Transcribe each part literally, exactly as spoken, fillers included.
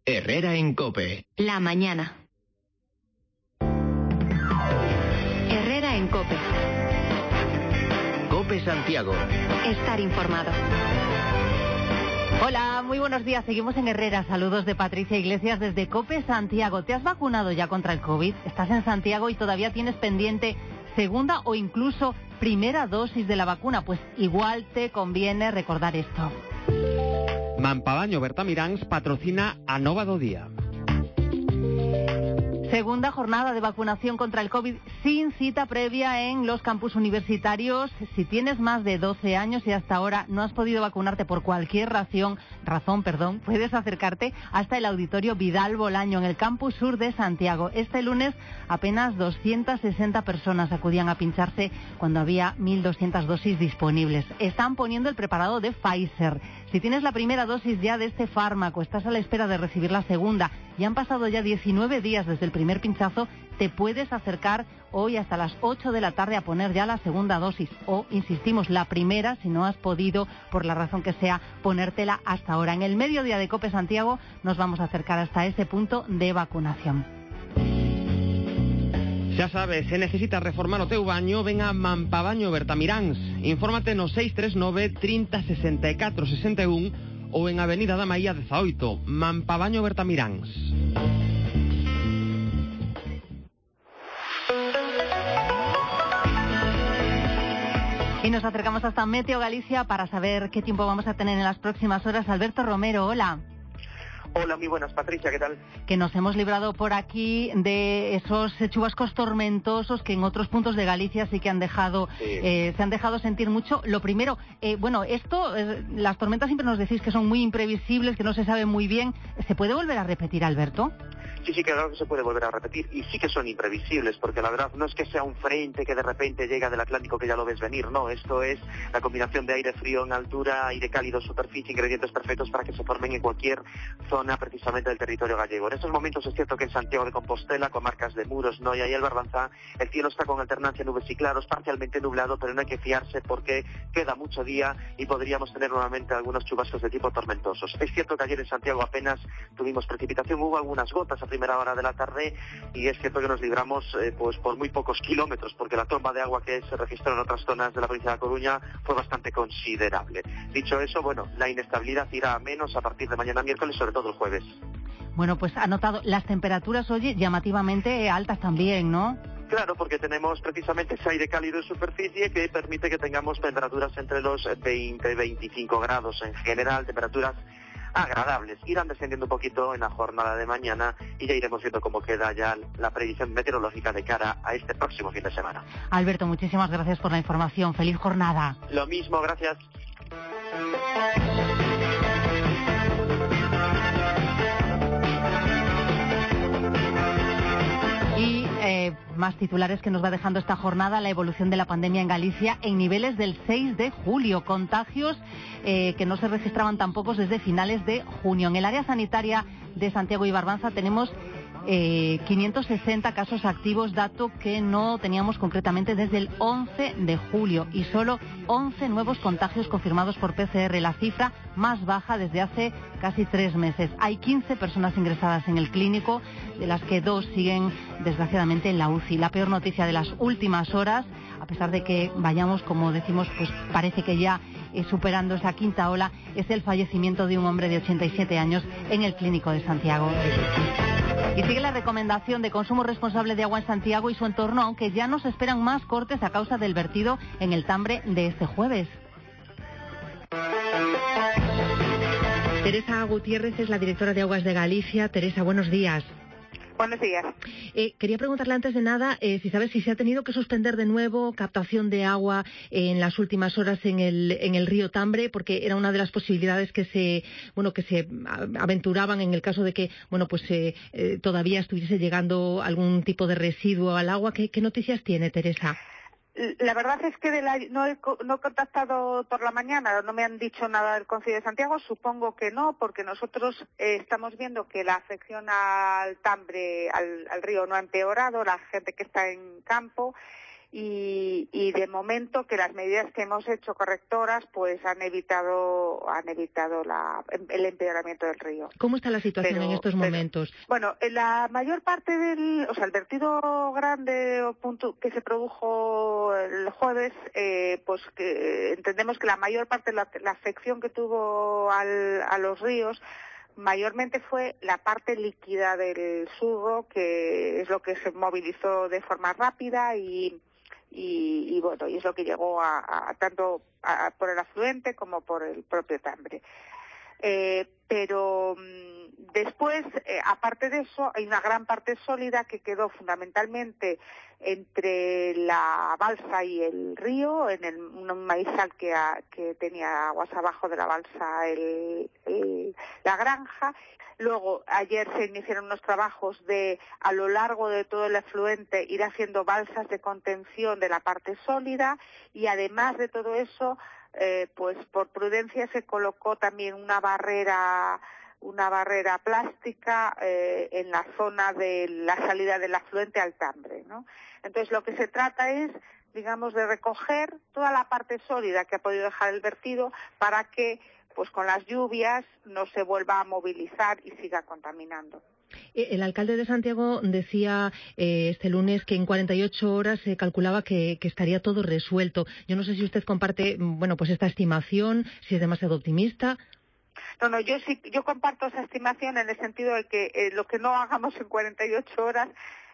Herrera en COPE. La mañana. Herrera en COPE. COPE Santiago. Estar informado. Hola, muy buenos días. Seguimos en Herrera. Saludos de Patricia Iglesias desde COPE Santiago. ¿Te has vacunado ya contra el COVID? ¿Estás en Santiago y todavía tienes pendiente segunda o incluso primera dosis de la vacuna? Pues igual te conviene recordar esto. Mampabaño Bertamiráns patrocina a Nova do Día. Segunda jornada de vacunación contra el COVID sin cita previa en los campus universitarios. Si tienes más de doce años y hasta ahora no has podido vacunarte por cualquier razón, razón, perdón, puedes acercarte hasta el Auditorio Vidal Bolaño en el campus sur de Santiago. Este lunes apenas doscientas sesenta personas acudían a pincharse cuando había mil doscientas dosis disponibles. Están poniendo el preparado de Pfizer. Si tienes la primera dosis ya de este fármaco, estás a la espera de recibir la segunda y han pasado ya diecinueve días desde el primer pinchazo, te puedes acercar hoy hasta las ocho de la tarde a poner ya la segunda dosis o, insistimos, la primera si no has podido, por la razón que sea, ponértela hasta ahora. En el mediodía de COPE Santiago nos vamos a acercar hasta ese punto de vacunación. Xa sabes, se necesitas reformar o teu baño, ven a Mampabaño Bertamiráns. Infórmate no seis tres nove, trinta, sesenta e catro, sesenta e un ou en Avenida da Maía dezaoito, Mampabaño Bertamiráns. Y nos acercamos hasta Meteo Galicia para saber qué tiempo vamos a tener en las próximas horas. Alberto Romero, hola. Hola, muy buenas, Patricia, ¿qué tal? Que nos hemos librado por aquí de esos chubascos tormentosos que en otros puntos de Galicia sí que han dejado, sí. eh, se han dejado sentir mucho. Lo primero, eh, bueno, esto, eh, las tormentas siempre nos decís que son muy imprevisibles, que no se sabe muy bien. ¿Se puede volver a repetir, Alberto? Sí, sí, claro que se puede volver a repetir y sí que son imprevisibles, porque la verdad no es que sea un frente que de repente llega del Atlántico que ya lo ves venir, no, esto es la combinación de aire frío en altura, aire cálido, superficie, ingredientes perfectos para que se formen en cualquier zona precisamente del territorio gallego. En estos momentos es cierto que en Santiago de Compostela, comarcas de Muros, Noia y El Barbanza, el cielo está con alternancia nubes y claros, parcialmente nublado, pero no hay que fiarse porque queda mucho día y podríamos tener nuevamente algunos chubascos de tipo tormentosos. Es cierto que ayer en Santiago apenas tuvimos precipitación, hubo algunas gotas a primera hora de la tarde y es cierto que nos libramos eh, pues por muy pocos kilómetros porque la tromba de agua que se registró en otras zonas de la provincia de La Coruña fue bastante considerable. Dicho eso, bueno, la inestabilidad irá a menos a partir de mañana miércoles, sobre todo el jueves. Bueno, pues ha notado las temperaturas, oye, llamativamente altas también, ¿no? Claro, porque tenemos precisamente ese aire cálido en superficie que permite que tengamos temperaturas entre los veinte y veinticinco grados en general, temperaturas agradables. Irán descendiendo un poquito en la jornada de mañana y ya iremos viendo cómo queda ya la predicción meteorológica de cara a este próximo fin de semana. Alberto, muchísimas gracias por la información. Feliz jornada. Lo mismo, gracias. Y eh, más titulares que nos va dejando esta jornada, la evolución de la pandemia en Galicia en niveles del seis de julio, contagios eh, que no se registraban tampoco desde finales de junio. En el área sanitaria de Santiago y Barbanza tenemos eh, quinientos sesenta casos activos, dato que no teníamos concretamente desde el once de julio y solo once nuevos contagios confirmados por P C R, la cifra más baja desde hace casi tres meses. Hay quince personas ingresadas en el clínico, de las que dos siguen desgraciadamente en la U C I. La peor noticia de las últimas horas, a pesar de que vayamos, como decimos, pues parece que ya eh, superando esa quinta ola, es el fallecimiento de un hombre de ochenta y siete años en el Clínico de Santiago. Y sigue la recomendación de consumo responsable de agua en Santiago y su entorno, aunque ya nos esperan más cortes a causa del vertido en el Tambre de este jueves. Teresa Gutiérrez es la directora de Aguas de Galicia. Teresa, buenos días. Buenos días. Eh, quería preguntarle antes de nada eh, si sabes si se ha tenido que suspender de nuevo captación de agua eh, en las últimas horas en el en el río Tambre, porque era una de las posibilidades que se bueno que se aventuraban en el caso de que bueno pues eh, eh, todavía estuviese llegando algún tipo de residuo al agua. ¿Qué, qué noticias tiene, Teresa? La verdad es que de la, no, he, no he contactado por la mañana, no me han dicho nada del Concilio de Santiago, supongo que no, porque nosotros eh, estamos viendo que la afección al Tambre, al, al río, no ha empeorado, la gente que está en campo, Y, y de momento que las medidas que hemos hecho correctoras pues han evitado han evitado la, el empeoramiento del río. ¿Cómo está la situación pero, en estos pero, momentos? Bueno, en la mayor parte del, o sea, el vertido grande o punto que se produjo el jueves, eh, pues que entendemos que la mayor parte de la, la afección que tuvo al, a los ríos mayormente fue la parte líquida del Surro, que es lo que se movilizó de forma rápida y Y, y bueno, y es lo que llegó a, a tanto a, por el afluente como por el propio Tambre. Eh, pero mmm, después, eh, aparte de eso, hay una gran parte sólida que quedó fundamentalmente entre la balsa y el río, en el, un maizal que, a, que tenía aguas abajo de la balsa, el, el, la granja. Luego, ayer se iniciaron unos trabajos de, a lo largo de todo el afluente, ir haciendo balsas de contención de la parte sólida y además de todo eso, eh, pues por prudencia se colocó también una barrera una barrera plástica eh, en la zona de la salida del afluente al Tambre, ¿no? Entonces, lo que se trata es, digamos, de recoger toda la parte sólida que ha podido dejar el vertido para que pues con las lluvias no se vuelva a movilizar y siga contaminando. El alcalde de Santiago decía eh, este lunes que en cuarenta y ocho horas se calculaba que, que estaría todo resuelto. Yo no sé si usted comparte, bueno, pues esta estimación, si es demasiado optimista. No, no, yo sí, yo comparto esa estimación en el sentido de que eh, lo que no hagamos en cuarenta y ocho horas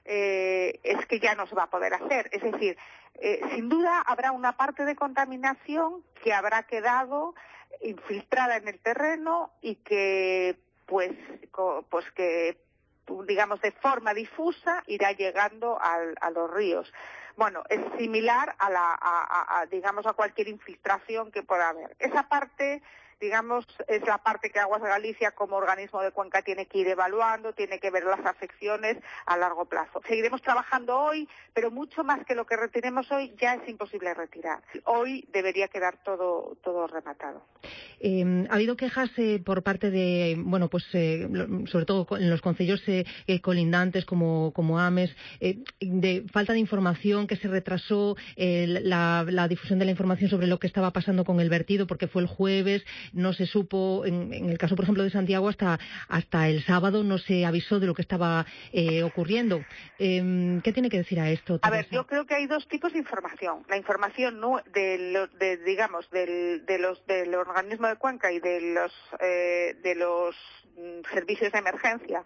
eh, es que ya no se va a poder hacer. Es decir, eh, sin duda habrá una parte de contaminación que habrá quedado infiltrada en el terreno y que, pues, co, pues que, digamos, de forma difusa irá llegando al, a los ríos. Bueno, es similar a la, a, a, a, digamos, a cualquier infiltración que pueda haber. Esa parte, digamos, es la parte que Aguas de Galicia como organismo de cuenca tiene que ir evaluando, tiene que ver las afecciones a largo plazo. Seguiremos trabajando hoy, pero mucho más que lo que retiremos hoy ya es imposible retirar. Hoy debería quedar todo, todo rematado. Eh, ha habido quejas eh, por parte de, bueno, pues eh, sobre todo en los concellos eh, eh, colindantes como, como Ames, eh, de falta de información, que se retrasó eh, la, la difusión de la información sobre lo que estaba pasando con el vertido, porque fue el jueves, no se supo, en, en el caso, por ejemplo, de Santiago, hasta, hasta el sábado no se avisó de lo que estaba eh, ocurriendo. Eh, ¿Qué tiene que decir a esto, Teresa? A ver, yo creo que hay dos tipos de información. La información no, de, de, digamos, del, de los, del organismo de cuenca y de los, eh, de los mm, servicios de emergencia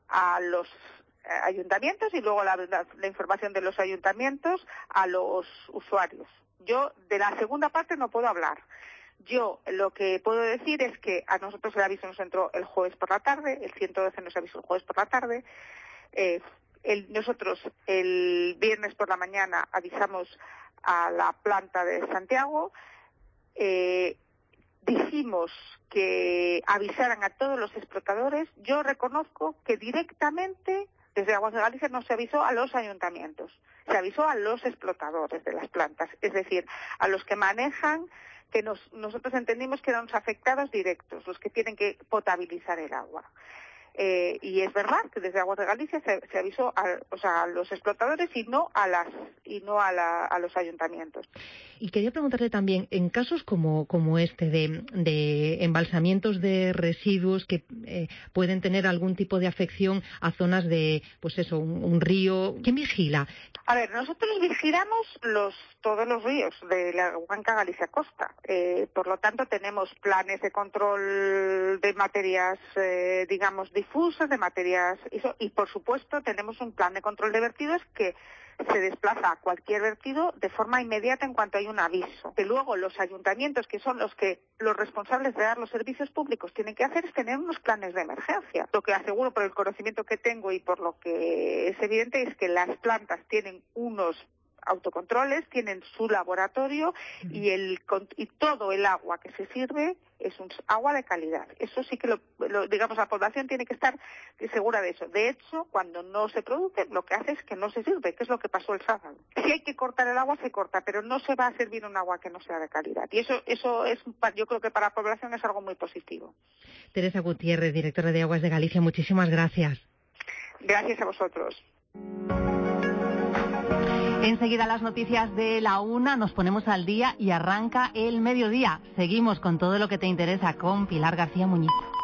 a los ayuntamientos y luego la, la, la información de los ayuntamientos a los usuarios. Yo de la segunda parte no puedo hablar. Yo lo que puedo decir es que a nosotros el aviso nos entró el jueves por la tarde, el ciento doce nos avisó el jueves por la tarde, eh, el, nosotros el viernes por la mañana avisamos a la planta de Santiago, eh, dijimos que avisaran a todos los explotadores. Yo reconozco que directamente desde Aguas de Galicia no se avisó a los ayuntamientos, se avisó a los explotadores de las plantas, es decir, a los que manejan, que nos, nosotros entendimos que eran los afectados directos, los que tienen que potabilizar el agua. Eh, y es verdad que desde Aguas de Galicia se, se avisó a, o sea, a los explotadores y no a las y no a, la, a los ayuntamientos. Y quería preguntarle también, en casos como, como este de, de embalsamientos de residuos que eh, pueden tener algún tipo de afección a zonas de, pues eso, un, un río, ¿quién vigila? A ver, nosotros vigilamos los todos los ríos de la cuenca Galicia Costa. Eh, por lo tanto, tenemos planes de control de materias, eh, digamos, difusas, de materias, eso, y por supuesto tenemos un plan de control de vertidos que se desplaza a cualquier vertido de forma inmediata en cuanto hay un aviso. Que luego los ayuntamientos, que son los que los responsables de dar los servicios públicos, tienen que hacer es tener unos planes de emergencia. Lo que aseguro por el conocimiento que tengo y por lo que es evidente es que las plantas tienen unos autocontroles, tienen su laboratorio y el y todo el agua que se sirve es un agua de calidad. Eso sí que lo, lo digamos la población tiene que estar segura de eso. De hecho, cuando no se produce, lo que hace es que no se sirve, que es lo que pasó el sábado. Si hay que cortar el agua, se corta, pero no se va a servir un agua que no sea de calidad. Y eso eso es yo creo que para la población es algo muy positivo. Teresa Gutiérrez, directora de Aguas de Galicia, muchísimas gracias. Gracias a vosotros. Enseguida las noticias de la una, nos ponemos al día y arranca el mediodía. Seguimos con todo lo que te interesa con Pilar García Muñiz.